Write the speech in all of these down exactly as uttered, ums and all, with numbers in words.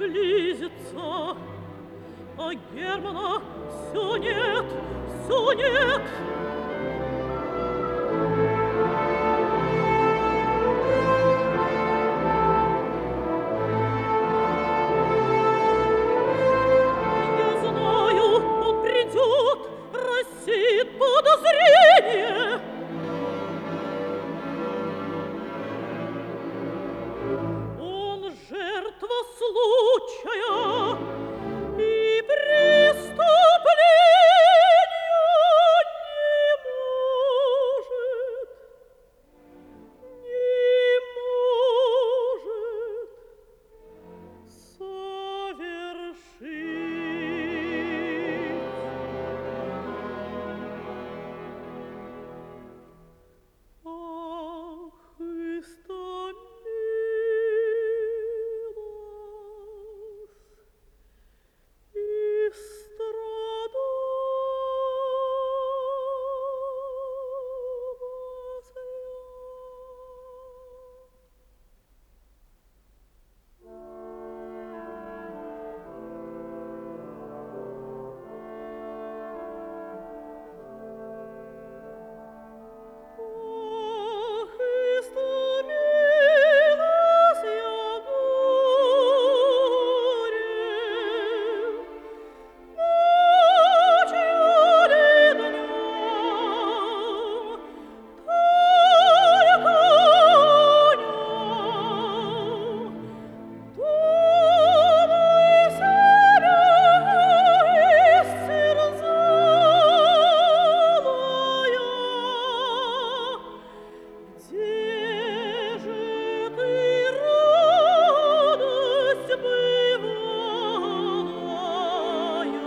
близится, а Германа все нет, все нет. Я знаю, он придет, рассеет подозрение. Он жертва случая и преступления не может, не может совершить. Ах, истомилась, истрадалась Ах, истомилась я горем, ночью ли днем, только о нем. Думай себя истерзалая, где же ты, радость бывалая?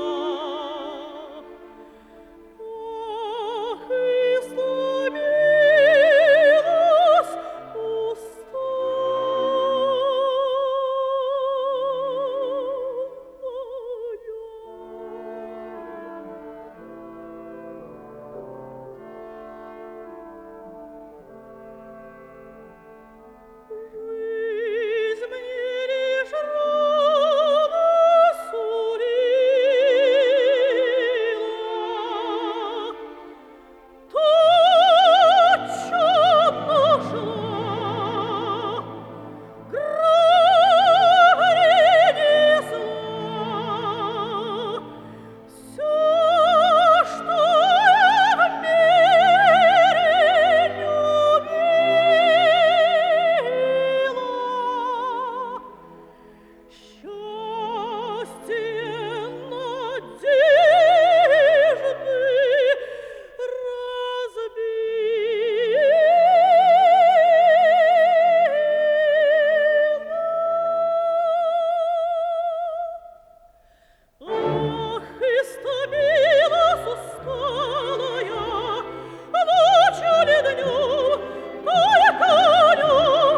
Ах, истомилась, жизнь мне лишь радость сулила, тотчас нашла, гром принесла. Всё, что в мире любила, счастье, надежды разбила. Ах, истомилась усталая, ночью ли днем, только о нем.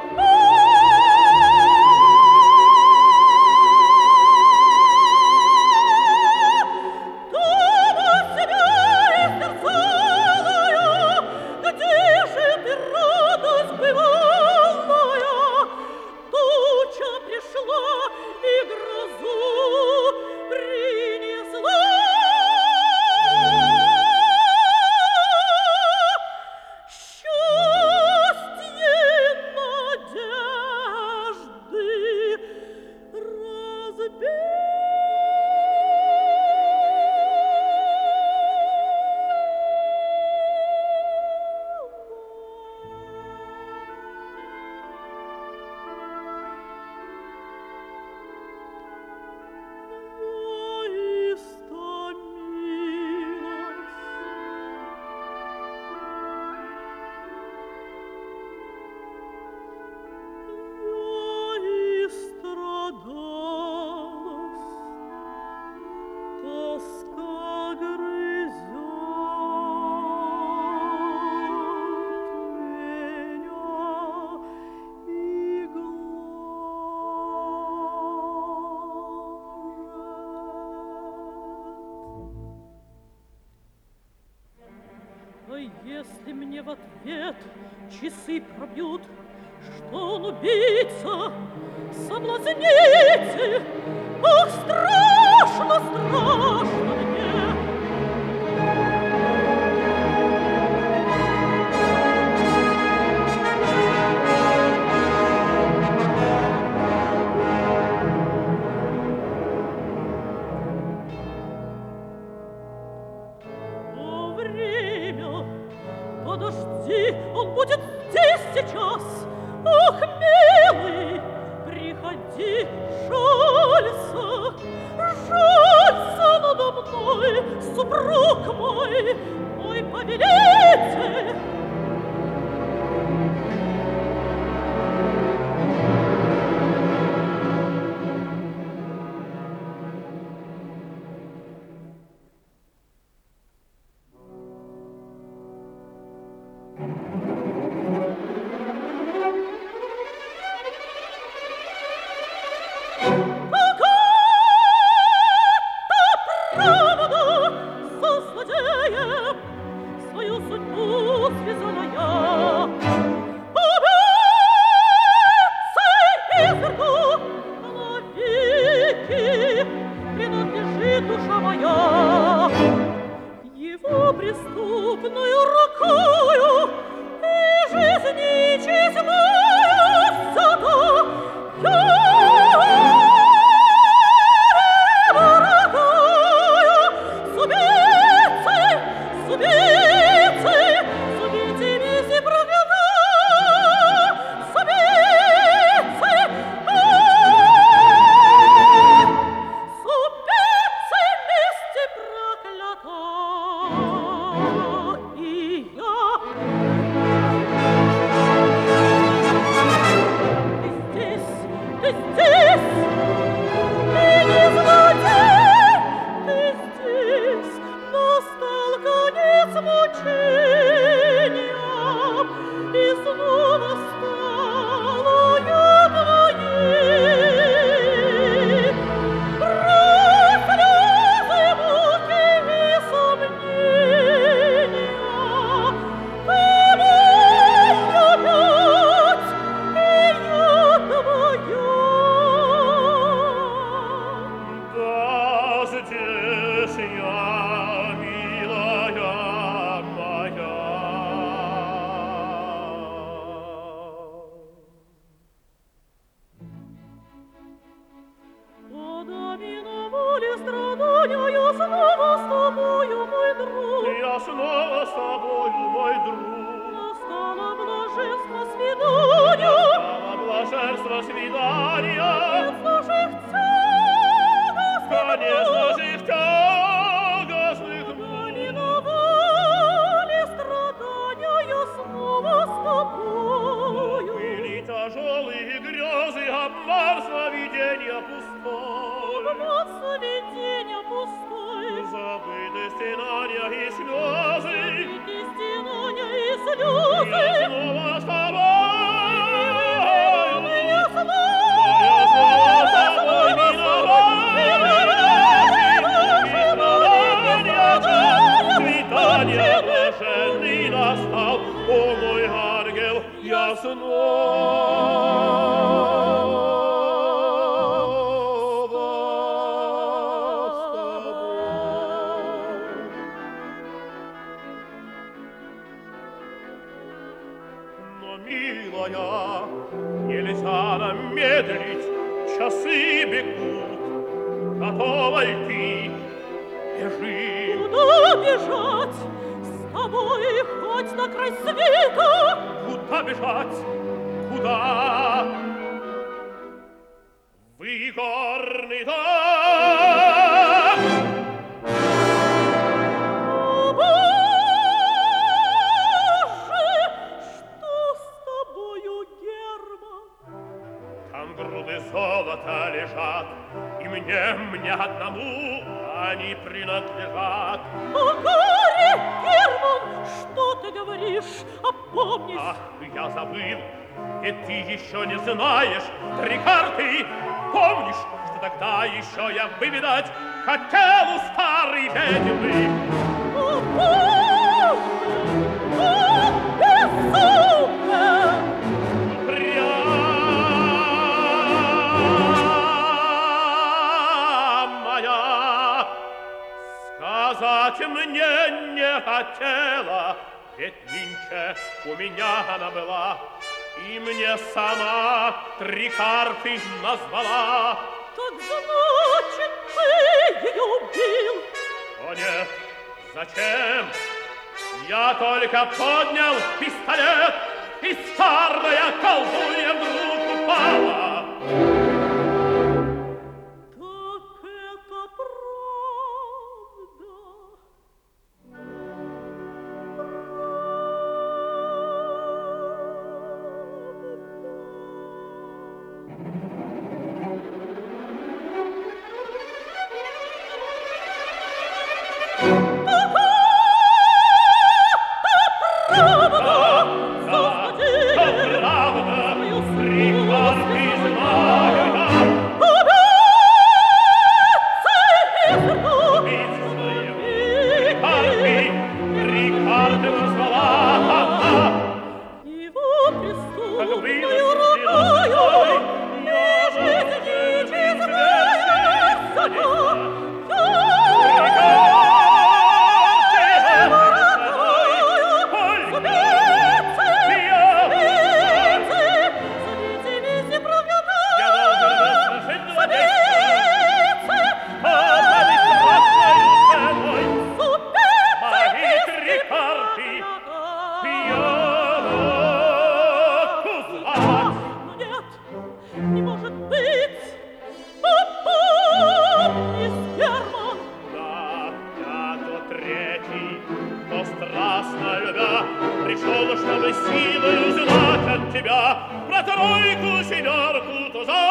Думай себя истерзалая, где же ты, радость бывалая? Туча пришла и грозу принесла. Счастье, надежды разбила. Я если мне в ответ часы пробьют, что он убийца, соблазнитель, ох, страшно, страшно мне. О, время, подожди, он будет здесь сейчас. Ох, милый, приходи, жалься, жалься надо мной, супруг мой, мой повелитель. Хотел у старой ведьмы. Ведь нынче у меня она была, и мне сама три карты назвала. Так значит, ты ее убил? О нет, зачем? Я только поднял пистолет, и старая колдунья вдруг упала. Так это правда. Его преступною рукою лежит неизвестная собака. Не может быть! Попомнись, Герман! Да, я тот третий, кто страстно любя пришел, чтобы силой узнать от тебя про тройку, семерку, туза.